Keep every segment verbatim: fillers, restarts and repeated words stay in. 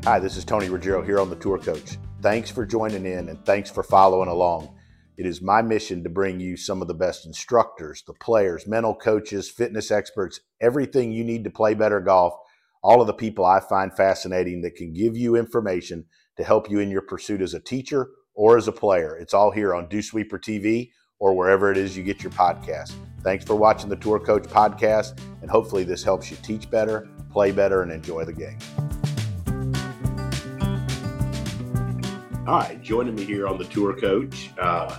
Hi, this is Tony Ruggiero here on The Tour Coach. Thanks for joining in and thanks for following along. It is my mission to bring you some of the best instructors, the players, mental coaches, fitness experts, everything you need to play better golf, all of the people I find fascinating that can give you information to help you in your pursuit as a teacher or as a player. It's all here on Dew Sweeper T V or wherever it is you get your podcast. Thanks for watching the Tour Coach podcast, and hopefully this helps you teach better, play better, and enjoy the game. All right, joining me here on the Tour Coach, uh,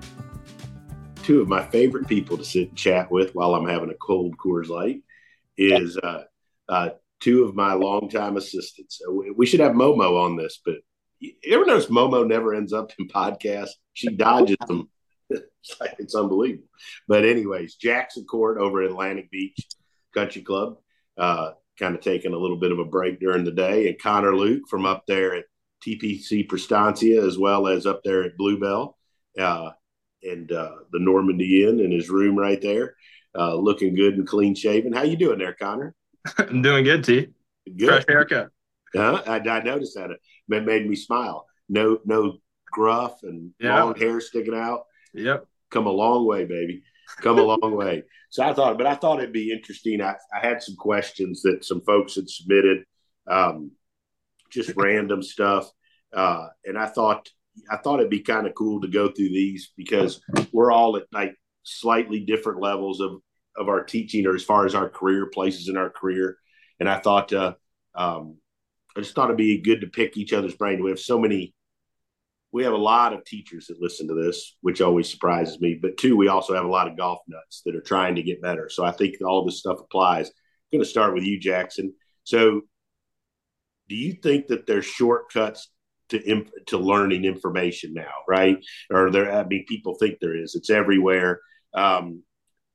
two of my favorite people to sit and chat with while I'm having a cold Coors Light is uh, uh, two of my longtime assistants. So we should have Momo on this, but you ever notice Momo never ends up in podcasts? She dodges them. It's, like, it's unbelievable. But anyways, Jackson Court over at Atlantic Beach Country Club, uh, kind of taking a little bit of a break during the day, and Connor Luke from up there at T P C Prestancia, as well as up there at Bluebell, uh, and uh, the Normandy Inn in his room right there, uh, looking good and clean shaven. How you doing there, Connor? I'm doing good, T. Good. Fresh haircut. Uh, I, I noticed that. It made me smile. No, no gruff and yeah. long hair sticking out. Yep. Come a long way, baby. Come a long way. So I thought, but I thought it'd be interesting. I, I had some questions that some folks had submitted. Um, just random stuff. Uh, and I thought, I thought it'd be kind of cool to go through these because we're all at like slightly different levels of, of our teaching or as far as our career, places in our career. And I thought, uh, um, I just thought it'd be good to pick each other's brain. We have so many, we have a lot of teachers that listen to this, which always surprises me. But two, we also have a lot of golf nuts that are trying to get better. So I think all this stuff applies. I'm going to start with you, Jackson. So do you think that there's shortcuts to imp- to learning information now, right? Or there, I mean, people think there is. It's everywhere. Um,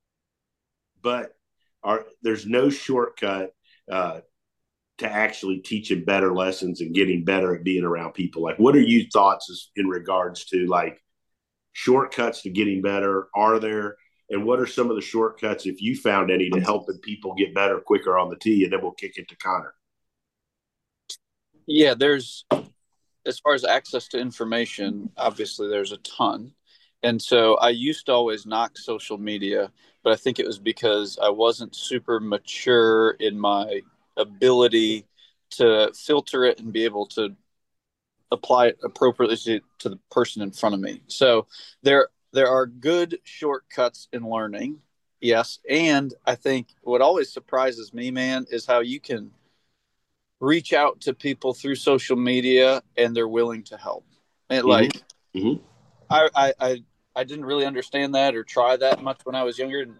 but are, there's no shortcut uh, to actually teaching better lessons and getting better at being around people. Like, what are your thoughts in regards to like shortcuts to getting better? Are there? And what are some of the shortcuts, if you found any, to helping people get better quicker on the tee? And then we'll kick it to Connor. Yeah, there's, as far as access to information, obviously there's a ton. And so I used to always knock social media, but I think it was because I wasn't super mature in my ability to filter it and be able to apply it appropriately to, to the person in front of me. So there, there are good shortcuts in learning. Yes. And I think what always surprises me, man, is how you can reach out to people through social media and they're willing to help. And Mm-hmm. like, mm-hmm. I, I, I, I didn't really understand that or try that much when I was younger. And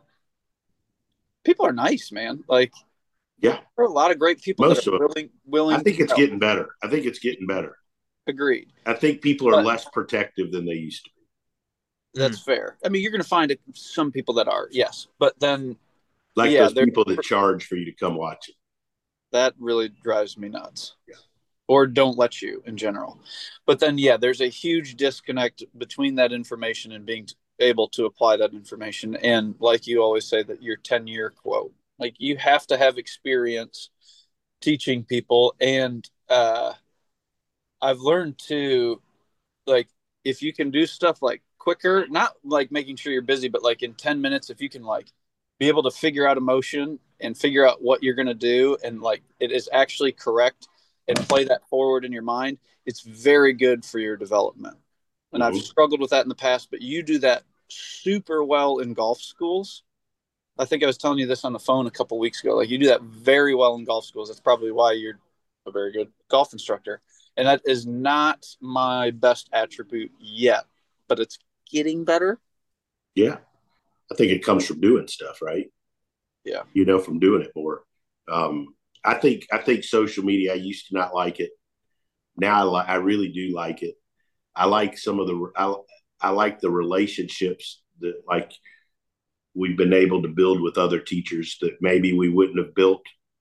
people are nice, man. Like, yeah, there are a lot of great people Most that are willing, willing. I think to it's help. getting better. I think it's getting better. Agreed. I think people are but, less protective than they used to be. That's mm. fair. I mean, you're going to find some people that are, yes. But then, like yeah, those people that charge for you to come watch it. That really drives me nuts. Yeah. Or don't let you in general. But then, yeah, there's a huge disconnect between that information and being able to apply that information. And like you always say, that your ten-year quote, like you have to have experience teaching people. And uh, I've learned to, like, if you can do stuff like quicker, not like making sure you're busy, but like in ten minutes, if you can like be able to figure out emotion and figure out what you're going to do and like it is actually correct and play that forward in your mind, it's very good for your development. And mm-hmm. I've struggled with that in the past, but you do that super well in golf schools. I think I was telling you this on the phone a couple of weeks ago. Like you do that very well in golf schools. That's probably why you're a very good golf instructor. And that is not my best attribute yet, but it's getting better. Yeah. I think it comes from doing stuff, right? Yeah. You know, from doing it more. Um, I think, I think social media, I used to not like it. Now I, li- I really do like it. I like some of the, I, I like the relationships that like we've been able to build with other teachers that maybe we wouldn't have built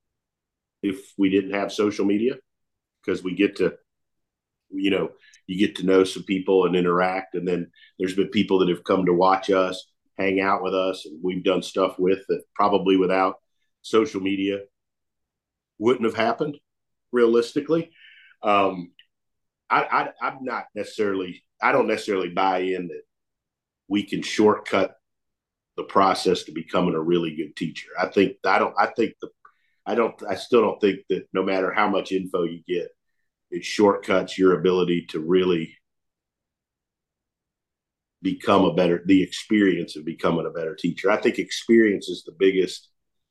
if we didn't have social media, because we get to, you know, you get to know some people and interact. And then there's been people that have come to watch us, hang out with us, and we've done stuff with that probably without social media wouldn't have happened realistically. um, I, I, I'm not necessarily, I don't necessarily buy in that we can shortcut the process to becoming a really good teacher. I think, I don't, I think the, I don't, I still don't think that no matter how much info you get, it shortcuts your ability to really become a better, the experience of becoming a better teacher. I think experience is the biggest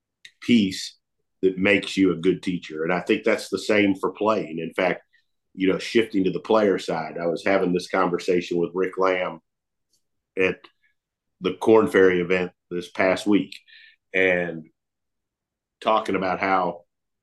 piece that makes you a good teacher. And I think that's the same for playing. In fact, you know, shifting to the player side, I was having this conversation with Rick Lamb at the Corn Ferry event this past week and talking about how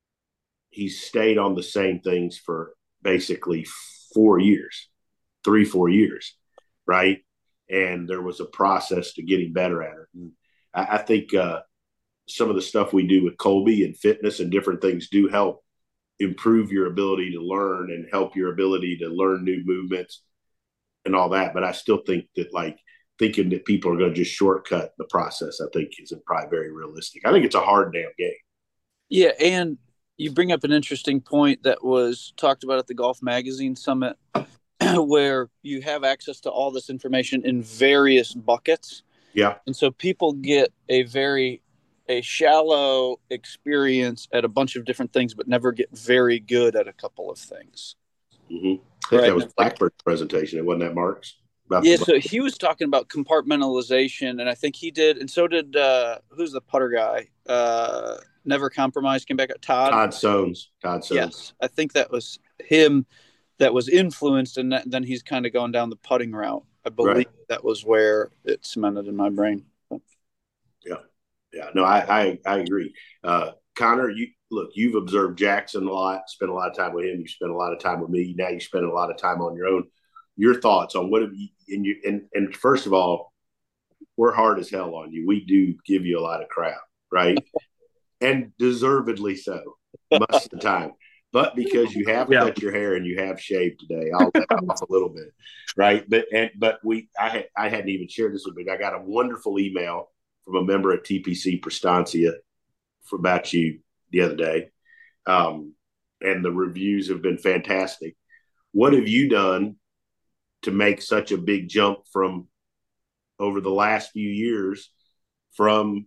he's stayed on the same things for basically four years, three, four years, right? And there was a process to getting better at it. And I, I think uh, some of the stuff we do with Colby and fitness and different things do help improve your ability to learn and help your ability to learn new movements and all that. But I still think that like thinking that people are going to just shortcut the process, I think isn't probably very realistic. I think it's a hard damn game. Yeah. And you bring up an interesting point that was talked about at the Golf Magazine Summit where you have access to all this information in various buckets. Yeah. And so people get a very a shallow experience at a bunch of different things, but never get very good at a couple of things. Mm-hmm. I think right? that was Blackbird's like, presentation. It wasn't that Mark's? Yeah, so he was talking about compartmentalization, and I think he did, and so did, uh, who's the putter guy? Uh, Never Compromise came back at Todd. Todd Soanes. Todd Soanes. Yes, I think that was him that was influenced, and that, then he's kind of going down the putting route. I believe right. that was where it cemented in my brain. Yeah. Yeah, no, I I, I agree. Uh, Connor, you look, you've observed Jackson a lot, spent a lot of time with him. You spent a lot of time with me. Now you spend a lot of time on your own. Your thoughts on what have you and you and and first of all, we're hard as hell on you. We do give you a lot of crap, right? And deservedly so, most of the time. But because you have yeah. cut your hair and you have shaved today, I'll let off a little bit, right? But and but we, I had I hadn't even shared this with you. I got a wonderful email from a member at T P C Prestancia for about you the other day, um, and the reviews have been fantastic. What have you done to make such a big jump from over the last few years from,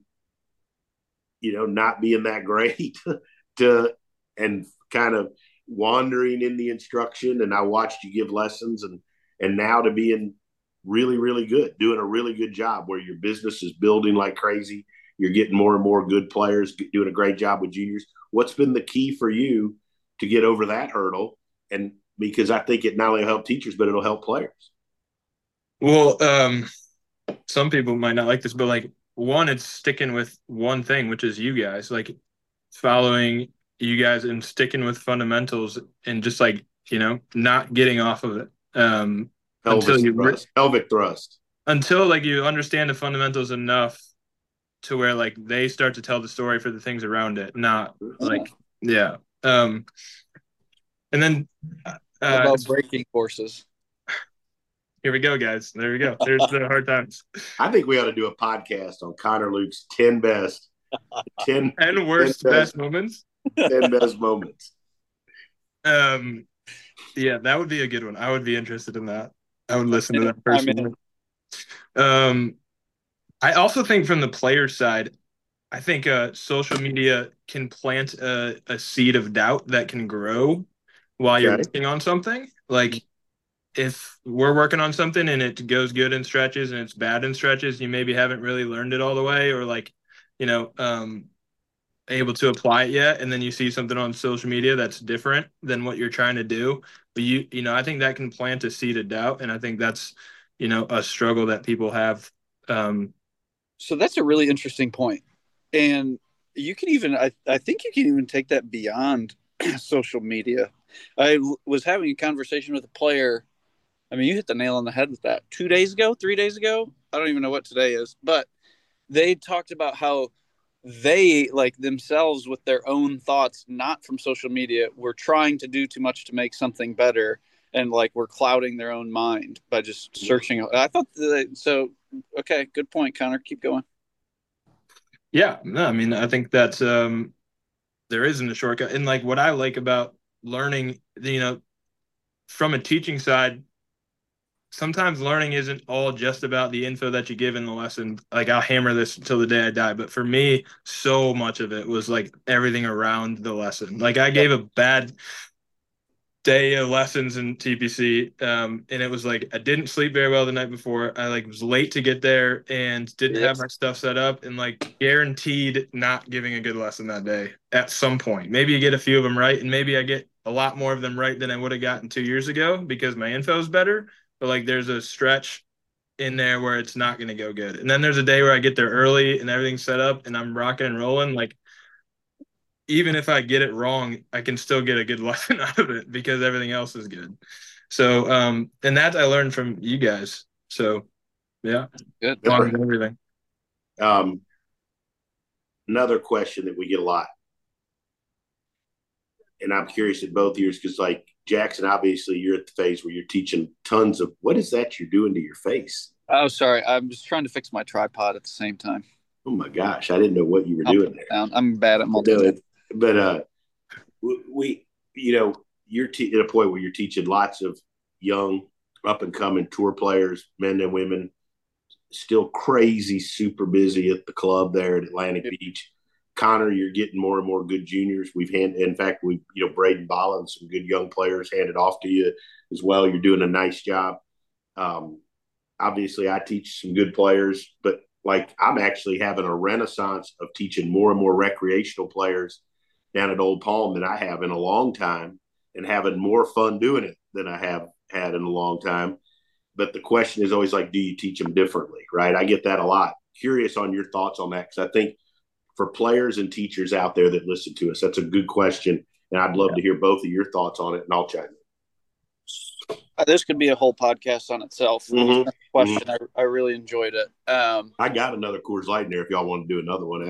you know, not being that great to and kind of wandering in the instruction? And I watched you give lessons and and now to being really, really good, doing a really good job where your business is building like crazy. You're getting more and more good players, doing a great job with juniors. What's been the key for you to get over that hurdle? And because I think it not only will help teachers, but it'll help players. Well, um, some people might not like this, but like one, it's sticking with one thing, which is you guys, like following you guys and sticking with fundamentals and just like, you know, not getting off of it. Um, Until you thrust. Pelvic thrust. Until like you understand the fundamentals enough to where like they start to tell the story for the things around it, not like yeah. Um, and then uh, about breaking courses. Here we go, guys. There we go. There's the hard times. I think we ought to do a podcast on Connor Luke's ten best, ten and worst ten best, best moments. Ten best moments. Um, yeah, that would be a good one. I would be interested in that. I would listen to that personally. Um, I also think from the player side, I think uh, social media can plant a, a seed of doubt that can grow while you're okay. working on something. Like if we're working on something and it goes good in stretches and it's bad in stretches, you maybe haven't really learned it all the way or like, you know, um, able to apply it yet. And then you see something on social media that's different than what you're trying to do. But you, you know, I think that can plant a seed of doubt. And I think that's, you know, a struggle that people have. Um, so that's a really interesting point. And you can even, I, I think you can even take that beyond social media. I was having a conversation with a player. I mean, you hit the nail on the head with that two days ago, three days ago. I don't even know what today is, but they talked about how they like themselves with their own thoughts, not from social media, were trying to do too much to make something better. And like, we're clouding their own mind by just searching. I thought that, so, okay, good point, Connor. Keep going. Yeah, no, I mean, I think that's, um, there isn't a shortcut. And like, what I like about learning, you know, from a teaching side, sometimes learning isn't all just about the info that you give in the lesson. Like, I'll hammer this until the day I die. But for me, so much of it was like everything around the lesson. Like, I gave a bad day of lessons in T P C, um, and it was like I didn't sleep very well the night before. I like was late to get there and didn't Yes. have my stuff set up, and like guaranteed not giving a good lesson that day at some point. Maybe you get a few of them right, and maybe I get a lot more of them right than I would have gotten two years ago because my info is better. But like there's a stretch in there where it's not going to go good, and then there's a day where I get there early and everything's set up and I'm rocking and rolling. Like, even if I get it wrong, I can still get a good lesson out of it because everything else is good. So, um, and that I learned from you guys. So, yeah, good. Everything. Um, another question that we get a lot, and I'm curious at both years because, like Jackson, obviously you're at the phase where you're teaching tons of. What is that you're doing to your face? Oh, sorry, I'm just trying to fix my tripod at the same time. Oh my gosh, I didn't know what you were I'll doing there. Down. I'm bad at multitasking. But uh, we, you know, you're te- at a point where you're teaching lots of young, up and coming tour players, men and women, still crazy, super busy at the club there at Atlantic yep. Beach. Connor, you're getting more and more good juniors. We've hand, in fact, we, you know, Braden Balla and some good young players handed off to you as well. You're doing a nice job. Um, obviously, I teach some good players, but like I'm actually having a renaissance of teaching more and more recreational players down at Old Palm than I have in a long time, and having more fun doing it than I have had in a long time. But the question is always like, do you teach them differently, right? I get that a lot. Curious on your thoughts on that, because I think for players and teachers out there that listen to us, that's a good question, and I'd love yeah. to hear both of your thoughts on it, and I'll chime in. Uh, this could be a whole podcast on itself. Mm-hmm. Question, mm-hmm. I, I really enjoyed it. Um, I got another Coors Light in there if y'all want to do another one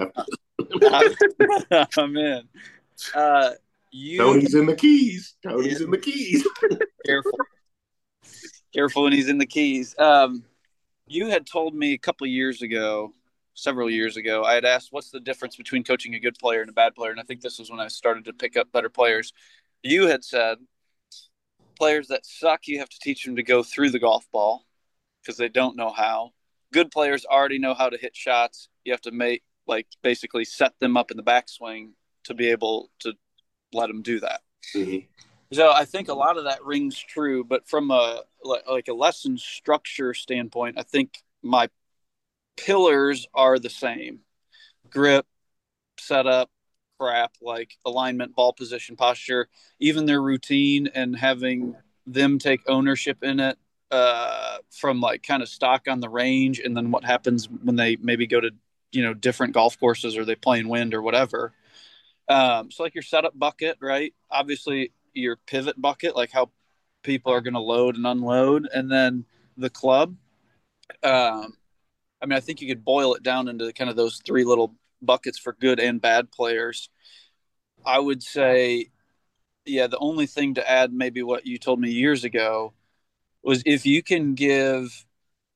after. I'm in. Uh, you, Tony's in the keys. Tony's yeah. in the keys. Careful. Careful when he's in the keys. Um, you had told me a couple of years ago, several years ago, I had asked what's the difference between coaching a good player and a bad player, and I think this was when I started to pick up better players. You had said players that suck, you have to teach them to go through the golf ball because they don't know how. Good players already know how to hit shots. You have to make, like, basically set them up in the backswing to be able to let them do that. Mm-hmm. So I think a lot of that rings true, but from a like a lesson structure standpoint, I think my pillars are the same: grip, setup, crap, like alignment, ball position, posture, even their routine, and having them take ownership in it, uh, from like kind of stock on the range, and then what happens when they maybe go to, you know, different golf courses or they play in wind or whatever. Um, so like your setup bucket, right? Obviously your pivot bucket, like how people are going to load and unload, and then the club. Um, I mean, I think you could boil it down into kind of those three little buckets for good and bad players. I would say, yeah, the only thing to add, maybe what you told me years ago, was if you can give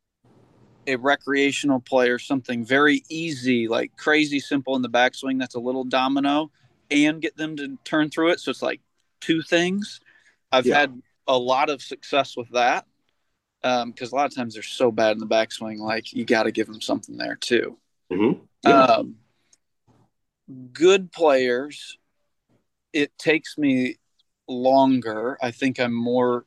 a recreational player something very easy, like crazy simple in the backswing, that's a little domino, and get them to turn through it. So it's like two things. I've yeah. had a lot of success with that. Um, because a lot of times they're so bad in the backswing, like you got to give them something there too. Mm-hmm. Yeah. Um, good players, it takes me longer. I think I'm more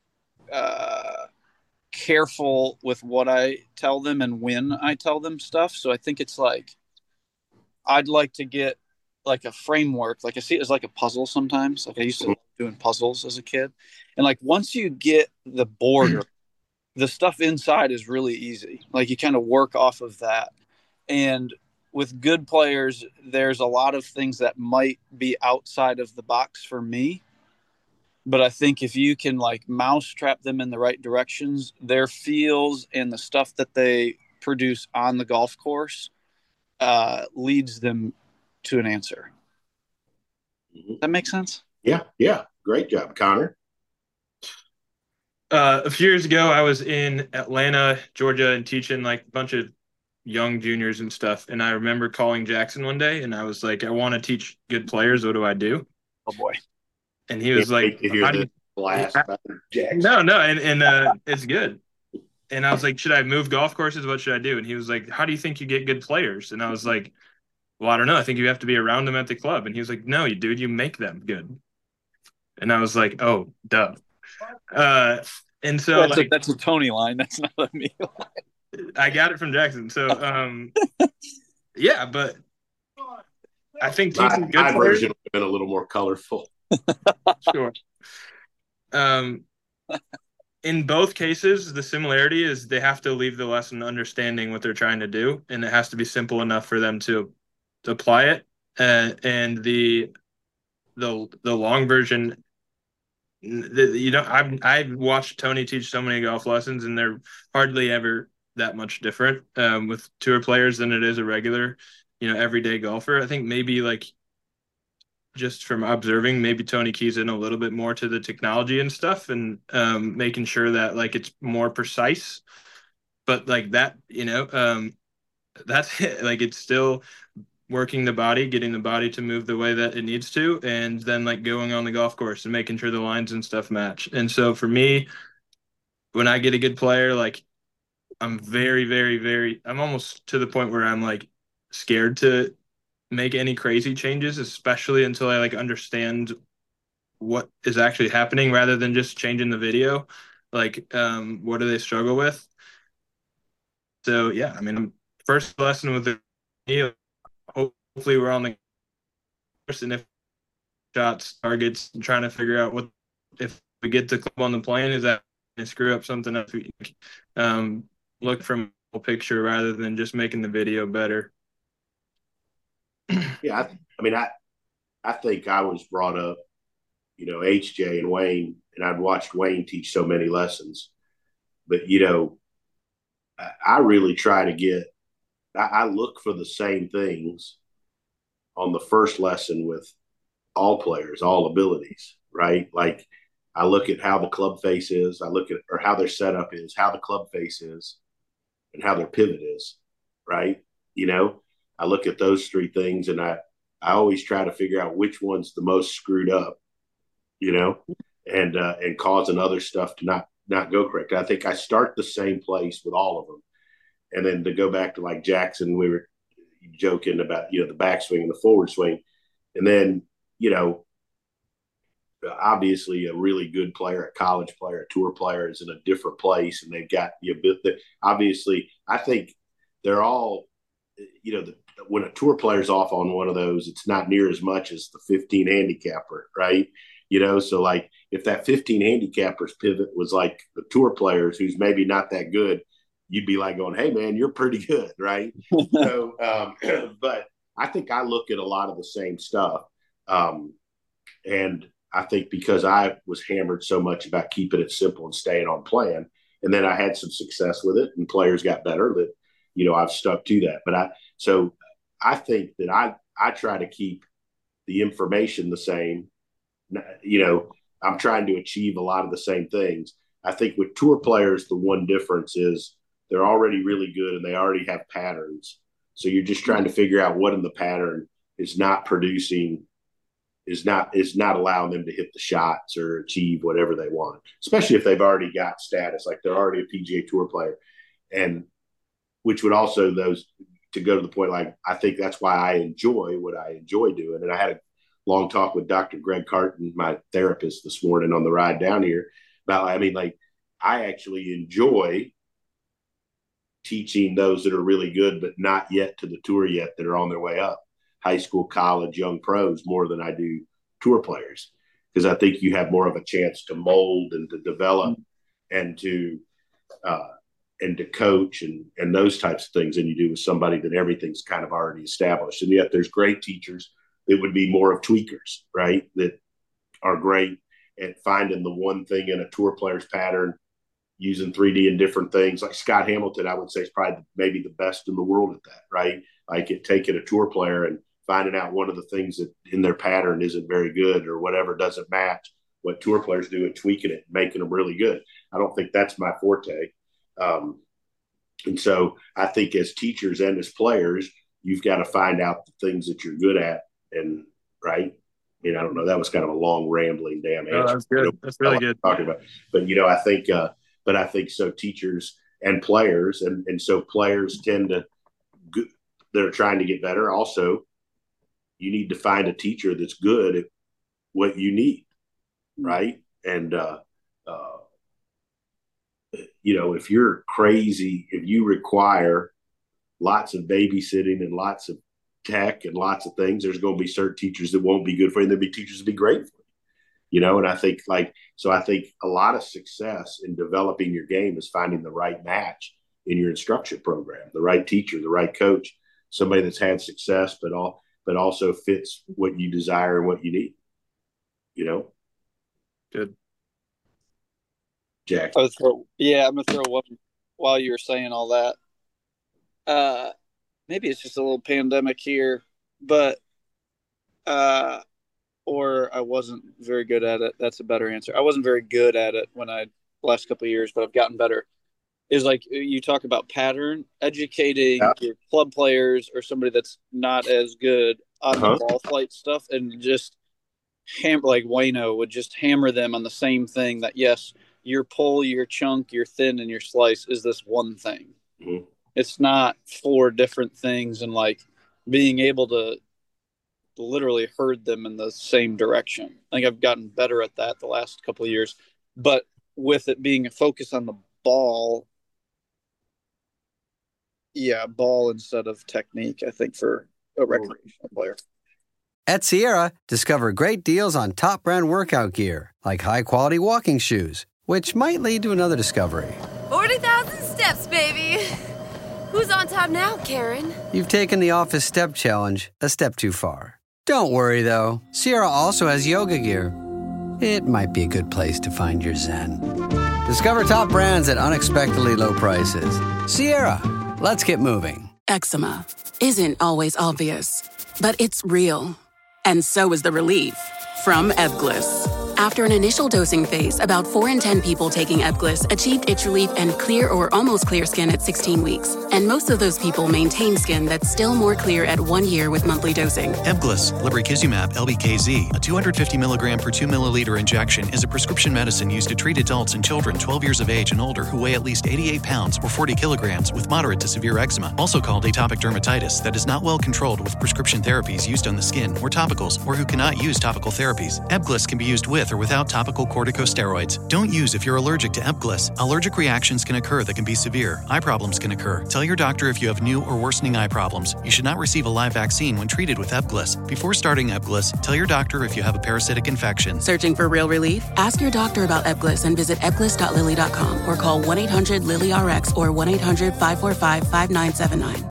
uh, careful with what I tell them and when I tell them stuff. So I think it's like I'd like to get like a framework. Like I see it as like a puzzle sometimes. Like I used to love doing puzzles as a kid, and like once you get the border. The stuff inside is really easy. Like you kind of work off of that. And with good players, there's a lot of things that might be outside of the box for me. But I think if you can like mousetrap them in the right directions, their feels and the stuff that they produce on the golf course uh, leads them to an answer. Mm-hmm. That makes sense? Yeah. Yeah. Great job, Connor. Uh, a few years ago, I was in Atlanta, Georgia, and teaching like a bunch of young juniors and stuff. And I remember calling Jackson one day, and I was like, "I want to teach good players. What do I do?" Oh boy! And he was like, how do, you, blast Yeah. about Jackson. No, no, and and uh, it's good. And I was like, should I move golf courses? What should I do? And he was like, how do you think you get good players? And I was like, well, I don't know. I think you have to be around them at the club. And he was like, no, you dude, you make them good. And I was like, oh, duh. Uh, and so that's, like, a, that's a Tony line. That's not a me line. I got it from Jackson. So um, yeah, but I think teaching my, good my players, version would have been a little more colorful. Sure. Um, in both cases, the similarity is they have to leave the lesson understanding what they're trying to do, and it has to be simple enough for them to, to apply it. Uh, and the the the long version, the, you know, I've I've watched Tony teach so many golf lessons, and they're hardly ever that much different um, with tour players than it is a regular, you know, everyday golfer. I think maybe like just from observing, maybe Tony keys in a little bit more to the technology and stuff, and um, making sure that like it's more precise. But like that, you know, um, that's it. Like it's still working the body, getting the body to move the way that it needs to, and then like going on the golf course and making sure the lines and stuff match. And so for me, when I get a good player, like I'm very, very, very, I'm almost to the point where I'm like scared to make any crazy changes, especially until I like understand what is actually happening rather than just changing the video. Like, um, what do they struggle with? So yeah, I mean, first lesson with the hopefully we're on the course, and if shots, targets, and trying to figure out what if we get to club on the plane, is that going to screw up something else? Um, look from a picture rather than just making the video better. Yeah, I, I mean, I I think I was brought up, you know, H J and Wayne, and I'd watched Wayne teach so many lessons. But, you know, I, I really try to get, I, I look for the same things on the first lesson with all players, all abilities, right? Like I look at how the club face is, I look at, or how their setup is, how the club face is, and how their pivot is, right? You know, I look at those three things, and I, I always try to figure out which one's the most screwed up, you know, and uh, and causing other stuff to not not go correct. I think I start the same place with all of them, and then to go back to like Jackson, we were joking about, you know, the backswing and the forward swing, and then, you know, obviously a really good player, a college player, a tour player is in a different place, and they've got the ability. Obviously, I think they're all, you know, the, when a tour player's off on one of those, it's not near as much as the fifteen handicapper, right? You know, so like if that fifteen handicapper's pivot was like the tour players, who's maybe not that good, you'd be like going, hey, man, you're pretty good, right? so, um, but I think I look at a lot of the same stuff. Um, and I think because I was hammered so much about keeping it simple and staying on plan, and then I had some success with it and players got better, that, you know, I've stuck to that. But I, so I think that I, I try to keep the information the same. You know, I'm trying to achieve a lot of the same things. I think with tour players, the one difference is they're already really good and they already have patterns. So you're just trying to figure out what in the pattern is not producing, is not is not allowing them to hit the shots or achieve whatever they want, especially if they've already got status, like they're already a P G A Tour player. And which would also, those, to go to the point, like I think that's why I enjoy what I enjoy doing. And I had a long talk with Doctor Greg Carton, my therapist, this morning on the ride down here about, I mean, like I actually enjoy teaching those that are really good, but not yet to the tour yet, that are on their way up, high school, college, young pros, more than I do tour players, because I think you have more of a chance to mold and to develop and to uh, and to coach and and those types of things than you do with somebody that everything's kind of already established. And yet there's great teachers that would be more of tweakers, right? That are great at finding the one thing in a tour player's pattern, using three D and different things. Like Scott Hamilton, I would say, is probably maybe the best in the world at that, right? Like it taking a tour player and finding out one of the things that in their pattern isn't very good or whatever doesn't match what tour players do, and tweaking it, making them really good. I don't think that's my forte. Um, and so I think as teachers and as players, you've got to find out the things that you're good at, and right. mean, I don't know. That was kind of a long, rambling damn answer. Oh, that's good. You know, that's really good. Talking about, but you know, I think, uh, but I think so. Teachers and players, and and so players tend to, they're trying to get better. Also, you need to find a teacher that's good at what you need, right? And uh, uh, you know, if you're crazy, if you require lots of babysitting and lots of tech and lots of things, there's going to be certain teachers that won't be good for you, and there'll be teachers that be great for you. You know, and I think like, so I think a lot of success in developing your game is finding the right match in your instruction program, the right teacher, the right coach, somebody that's had success, but all, but also fits what you desire and what you need, you know? Good. Jack. I throw, yeah, I'm going to throw one while you were saying all that. Uh, maybe it's just a little pandemic here, but, uh, or I wasn't very good at it. That's a better answer. I wasn't very good at it when I last couple of years, but I've gotten better. Is like you talk about pattern, educating yeah. your club players or somebody that's not as good on uh-huh. the ball flight stuff, and just hammer like Wayno would just hammer them on the same thing. That yes, your pull, your chunk, your thin, and your slice is this one thing. Mm-hmm. It's not four different things, and like being able to literally herd them in the same direction. I think I've gotten better at that the last couple of years, but with it being a focus on the ball, yeah, ball instead of technique, I think, for a recreational player. At Sierra, discover great deals on top brand workout gear, like high-quality walking shoes, which might lead to another discovery. forty thousand steps, baby. Who's on top now, Karen? You've taken the office step challenge a step too far. Don't worry, though. Sierra also has yoga gear. It might be a good place to find your zen. Discover top brands at unexpectedly low prices. Sierra, let's get moving. Eczema isn't always obvious, but it's real. And so is the relief from Ebglyss. After an initial dosing phase, about four in ten people taking Ebglyss achieved itch relief and clear or almost clear skin at sixteen weeks. And most of those people maintain skin that's still more clear at one year with monthly dosing. Ebglyss, lebrikizumab L B K Z, a two hundred fifty milligram per two milliliter injection, is a prescription medicine used to treat adults and children twelve years of age and older who weigh at least eighty-eight pounds or forty kilograms with moderate to severe eczema, also called atopic dermatitis, that is not well controlled with prescription therapies used on the skin or topicals, or who cannot use topical therapies. Ebglyss can be used with or without topical corticosteroids. Don't use if you're allergic to Ebglyss. Allergic reactions can occur that can be severe. Eye problems can occur. Tell your doctor if you have new or worsening eye problems. You should not receive a live vaccine when treated with Ebglyss. Before starting Ebglyss, tell your doctor if you have a parasitic infection. Searching for real relief? Ask your doctor about Ebglyss and visit ebglyss dot lilly dot com or call one eight hundred lily R X or one eight hundred five four five five nine seven nine.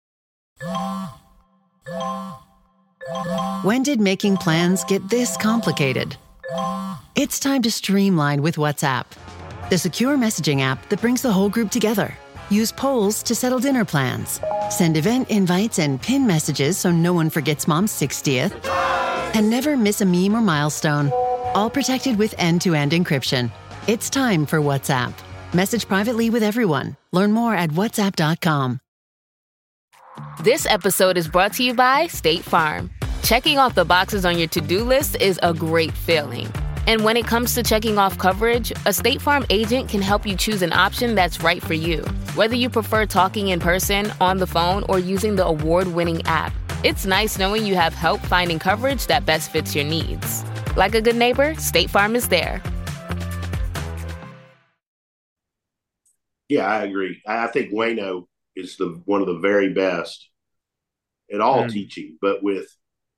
When did making plans get this complicated? It's time to streamline with WhatsApp, the secure messaging app that brings the whole group together. Use polls to settle dinner plans. Send event invites and pin messages so no one forgets Mom's sixtieth. And never miss a meme or milestone. All protected with end-to-end encryption. It's time for WhatsApp. Message privately with everyone. Learn more at whatsapp dot com. This episode is brought to you by State Farm. Checking off the boxes on your to-do list is a great feeling. And when it comes to checking off coverage, a State Farm agent can help you choose an option that's right for you. Whether you prefer talking in person, on the phone, or using the award-winning app, it's nice knowing you have help finding coverage that best fits your needs. Like a good neighbor, State Farm is there. Yeah, I agree. I think Wayno is the one of the very best at all mm. teaching, but with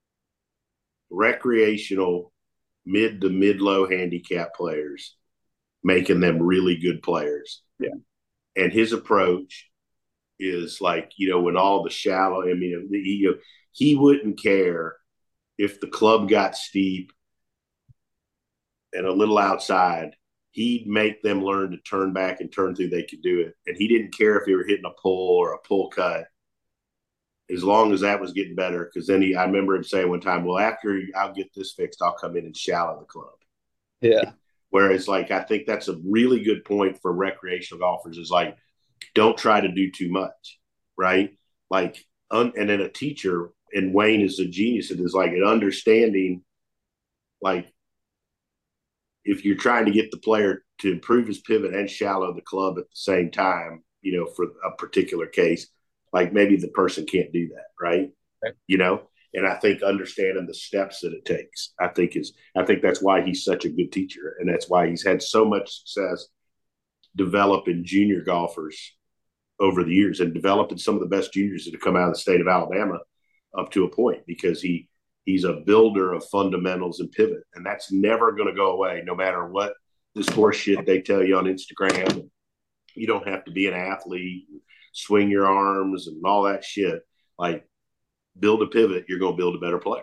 recreational mid to mid-low handicap players, making them really good players. Yeah. And his approach is like, you know, when all the shallow, I mean, he, he wouldn't care if the club got steep and a little outside. He'd make them learn to turn back and turn through they could do it. And he didn't care if they were hitting a pull or a pull cut, as long as that was getting better. Because then he, I remember him saying one time, well, after I'll get this fixed, I'll come in and shallow the club. Yeah. Whereas, like, I think that's a really good point for recreational golfers is, like, don't try to do too much, right? Like, un- and then a teacher, and Wayne is a genius, it is like an understanding like if you're trying to get the player to improve his pivot and shallow the club at the same time, you know, for a particular case, like maybe the person can't do that, right? right. You know, and I think understanding the steps that it takes, I think is, I think that's why he's such a good teacher. And that's why he's had so much success developing junior golfers over the years and developing some of the best juniors that have come out of the state of Alabama up to a point, because he, he's a builder of fundamentals and pivot. And that's never going to go away, no matter what this horse shit they tell you on Instagram. You don't have to be an athlete, and swing your arms and all that shit. Like, build a pivot, you're going to build a better player.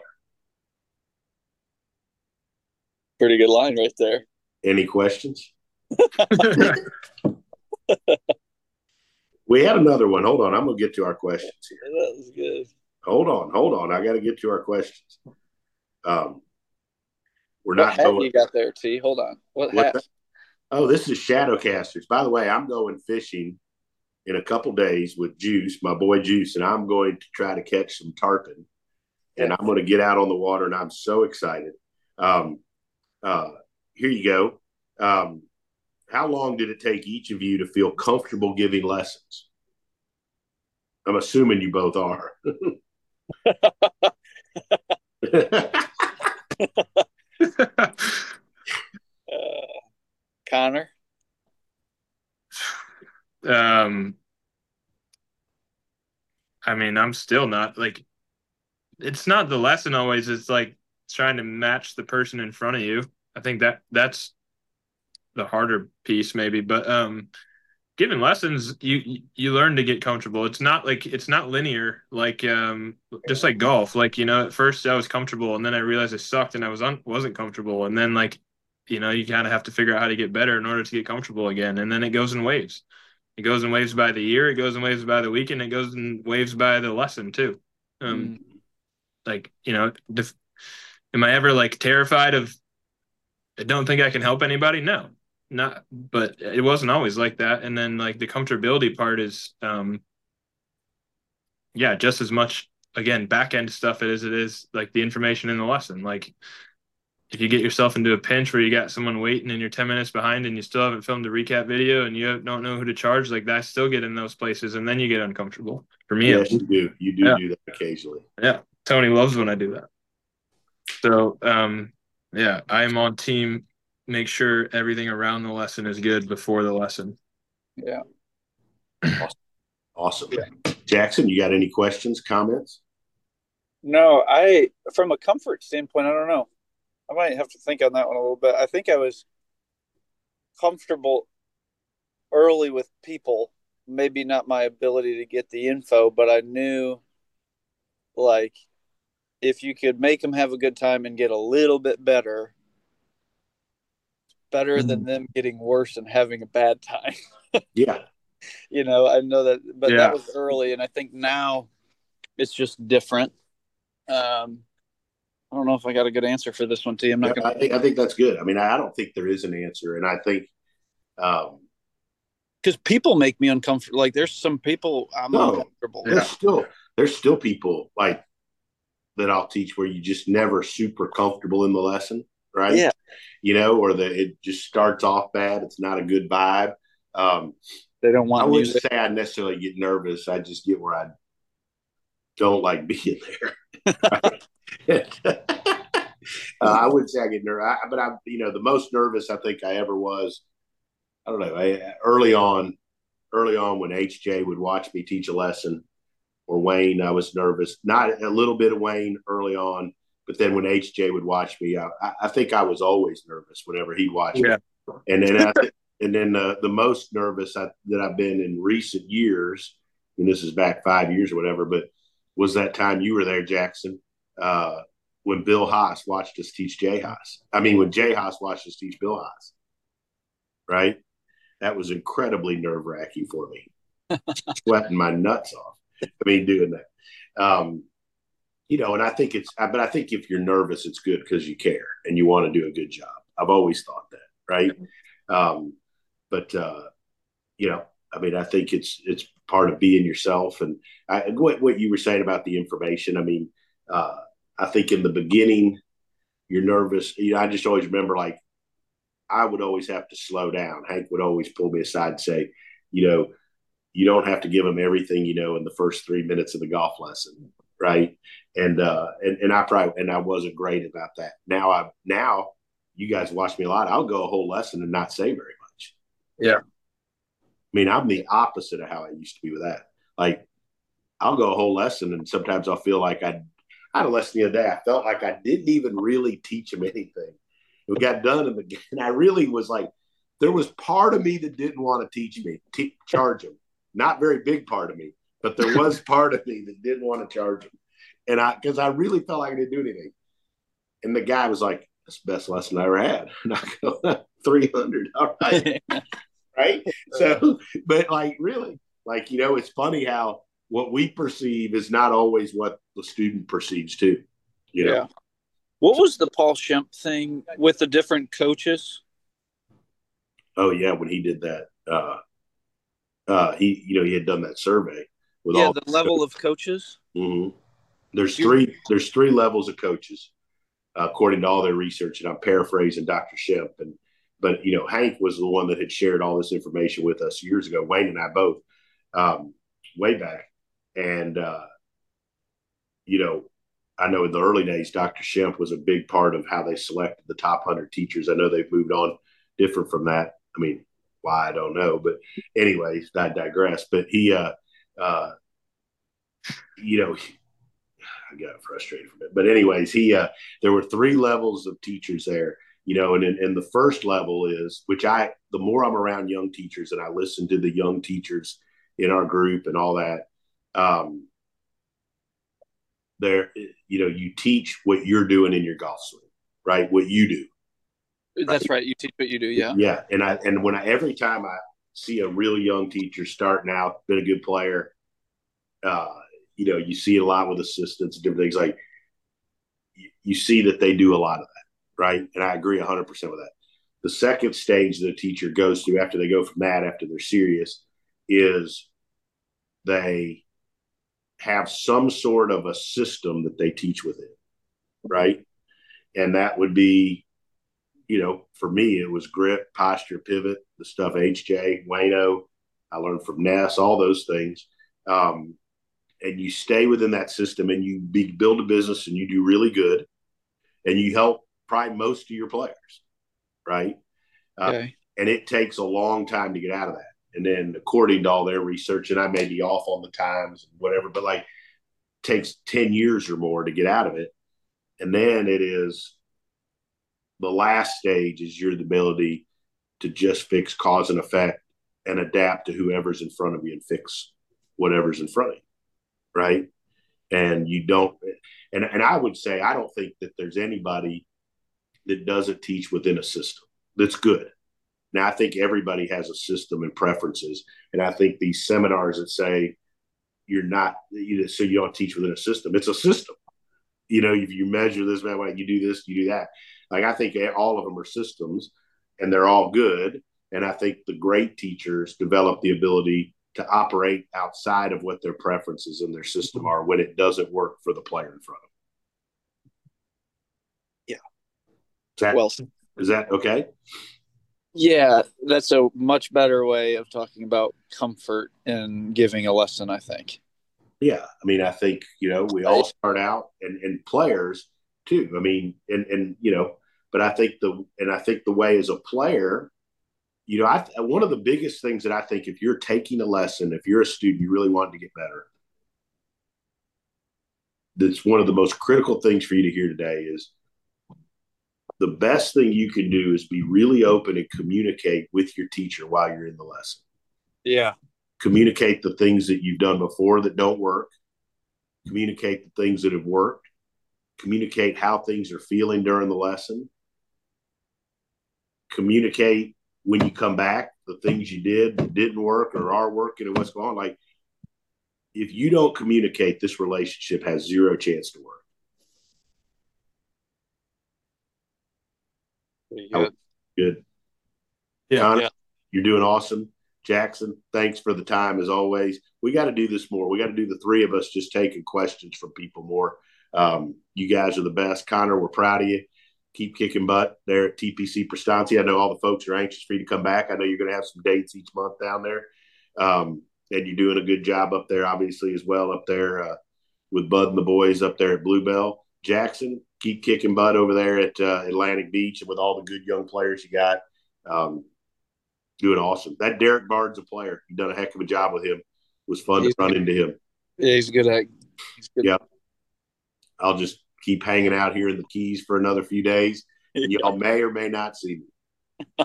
Pretty good line right there. Any questions? We had another one. Hold on. I'm going to get to our questions here. That was good. Hold on. Hold on. I got to get to our questions. Um, we're what not hat going. You got there, T? Hold on. What, what hat? That? Oh, this is Shadowcasters. By the way, I'm going fishing in a couple days with Juice, my boy Juice, and I'm going to try to catch some tarpon. And I'm going to get out on the water, and I'm so excited. Um, uh, here you go. Um, how long did it take each of you to feel comfortable giving lessons? I'm assuming you both are. uh, Connor? Um, I mean, I'm still not like, it's not the lesson always. It's like trying to match the person in front of you. I think that that's the harder piece maybe, but, um, giving lessons, you, you learn to get comfortable. It's not like, it's not linear, like, um, just like golf. Like, you know, at first I was comfortable and then I realized I sucked and I was un- wasn't comfortable. And then, like, you know, you kind of have to figure out how to get better in order to get comfortable again. And then it goes in waves. It goes in waves by the year. It goes in waves by the week, and it goes in waves by the lesson too. Um, mm. Like, you know, def- am I ever like terrified of, I don't think I can help anybody? No, not, but it wasn't always like that. And then like the comfortability part is, um, yeah, just as much, again, back end stuff as it is like the information in the lesson. Like, if you get yourself into a pinch where you got someone waiting and you're ten minutes behind and you still haven't filmed a recap video and you don't know who to charge, like that, I still get in those places and then you get uncomfortable. For me, yes, you do. You do yeah. do that occasionally. Yeah. Tony loves when I do that. So, um, yeah, I'm on team. Make sure everything around the lesson is good before the lesson. Yeah. Awesome. Awesome. Yeah. Jackson, you got any questions, comments? No, I, from a comfort standpoint, I don't know. I might have to think on that one a little bit. I think I was comfortable early with people, maybe not my ability to get the info, but I knew, like, if you could make them have a good time and get a little bit better, better mm-hmm. than them getting worse and having a bad time. Yeah. You know, I know that, but yeah. that was early, and I think now it's just different. Um, I don't know if I got a good answer for this one, T. I'm not yeah, going to. I think I think that's good. I mean, I don't think there is an answer, and I think because um, people make me uncomfortable. Like, there's some people I'm no, uncomfortable. There's yeah. still there's still people like that I'll teach where you just never super comfortable in the lesson, right? Yeah, you know, or that it just starts off bad. It's not a good vibe. Um, they don't want. I wouldn't music. say I necessarily get nervous. I just get where I don't like being there. uh, I wouldn't say I get nervous, I, but I, you know, the most nervous I think I ever was, I don't know, I, early on, early on when H J would watch me teach a lesson, or Wayne, I was nervous. Not a little bit of Wayne early on, but then when H J would watch me, I, I think I was always nervous whenever he watched yeah. me. And then, I th- and then uh, the most nervous I, that I've been in recent years, and this is back five years or whatever, but was that time you were there, Jackson. Uh, when Bill Haas watched us teach Jay Haas. I mean, when Jay Haas watched us teach Bill Haas, right? That was incredibly nerve-wracking for me. Sweating my nuts off. I mean, doing that. Um, you know, and I think it's, but I think if you're nervous, it's good because you care and you want to do a good job. I've always thought that, right? Um, but, uh, you know, I mean, I think it's, it's part of being yourself. And I, what, what you were saying about the information, I mean, uh, I think in the beginning, you're nervous. You know, I just always remember, like, I would always have to slow down. Hank would always pull me aside and say, you know, you don't have to give them everything you know in the first three minutes of the golf lesson, right? And uh, and and I probably and I wasn't great about that. Now I now you guys watch me a lot. I'll go a whole lesson and not say very much. Yeah. I mean, I'm the opposite of how I used to be with that. Like, I'll go a whole lesson, and sometimes I'll feel like I, I had a lesson the other day. I felt like I didn't even really teach them anything. We got done, and, the, and I really was like, there was part of me that didn't want to teach me, te- charge them. Not very big part of me, but there was part of me that didn't want to charge them. And I, because I really felt like I didn't do anything. And the guy was like, that's the best lesson I ever had. And I go, three hundred. All right. Right. So, but like, really, like, you know, it's funny how what we perceive is not always what the student perceives too. You know? Yeah. What was the Paul Shemp thing with the different coaches? Oh yeah. When he did that, uh, uh, he, you know, he had done that survey with yeah, all the level coaches. of coaches. Mm-hmm. There's three, there's three levels of coaches, uh, according to all their research. And I'm paraphrasing Doctor Shemp. And, but, you know, Hank was the one that had shared all this information with us years ago, Wayne and I both, um, way back. And, uh, you know, I know in the early days, Doctor Shemp was a big part of how they selected the top one hundred teachers. I know they've moved on different from that. I mean, why, I don't know. But anyways, I digress. But he, uh, uh, you know, I got frustrated from it. But anyways, he, uh, there were three levels of teachers there, you know, and, and the first level is, which I, the more I'm around young teachers and I listen to the young teachers in our group and all that, um, there, you know, you teach what you're doing in your golf swing, right? What you do. That's right. right. You teach what you do. Yeah. Yeah. And I, and when I, every time I see a real young teacher starting out, been a good player, uh, you know, you see it a lot with assistants and different things. Like you, you see that they do a lot of that. Right. And I agree a hundred percent with that. The second stage that a teacher goes through after they go from that, after they're serious, is they have some sort of a system that they teach within. Right. And that would be, you know, for me, it was grip, posture, pivot, the stuff H J, Wayno, I learned from Ness, all those things. Um, and you stay within that system and you be, build a business and you do really good and you help probably most of your players, right? Uh, okay. And it takes a long time to get out of that. And then according to all their research, and I may be off on the times and whatever, but like takes ten years or more to get out of it. And then it is the last stage is your ability to just fix cause and effect and adapt to whoever's in front of you and fix whatever's in front of you. Right. And you don't, and, and I would say, I don't think that there's anybody that doesn't teach within a system that's good. Now, I think everybody has a system and preferences. And I think these seminars that say you're not, you know, so you don't teach within a system, it's a system. You know, if you measure this way, you do this, you do that. Like, I think all of them are systems and they're all good. And I think the great teachers develop the ability to operate outside of what their preferences in their system are when it doesn't work for the player in front of them. Yeah. Is that, well, is that okay? Yeah, that's a much better way of talking about comfort and giving a lesson, I think. Yeah. I mean, I think, you know, we all start out and, and players too. I mean, and, and, you know, but I think the, and I think the way as a player, you know, I, one of the biggest things that I think if you're taking a lesson, if you're a student, you really want to get better, that's one of the most critical things for you to hear today is the best thing you can do is be really open and communicate with your teacher while you're in the lesson. Yeah. Communicate the things that you've done before that don't work. Communicate the things that have worked. Communicate how things are feeling during the lesson. Communicate when you come back, the things you did that didn't work or are working and what's going on. Like, if you don't communicate, this relationship has zero chance to work. Pretty good. Good. Yeah, Connor, yeah. You're doing awesome. Jackson, thanks for the time as always. We got to do this more. We got to do the three of us just taking questions from people more. Um, you guys are the best. Connor, we're proud of you. keep kicking butt there at T P C Prestancia. I know all the folks are anxious for you to come back. I know you're going to have some dates each month down there. Um, and you're doing a good job up there, obviously, as well up there uh, with Bud and the boys up there at Bluebell. Jackson, keep kicking butt over there at uh, Atlantic Beach and with all the good young players you got. Um, doing awesome. That Derek Bard's a player. You've done a heck of a job with him. It was fun he's to run good. into him. Yeah, he's good at he's good. Yeah. I'll just keep hanging out here in the Keys for another few days. And y'all may or may not see me.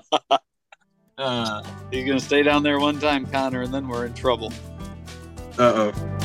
uh, he's going to stay down there one time, Connor, and then we're in trouble. Uh-oh.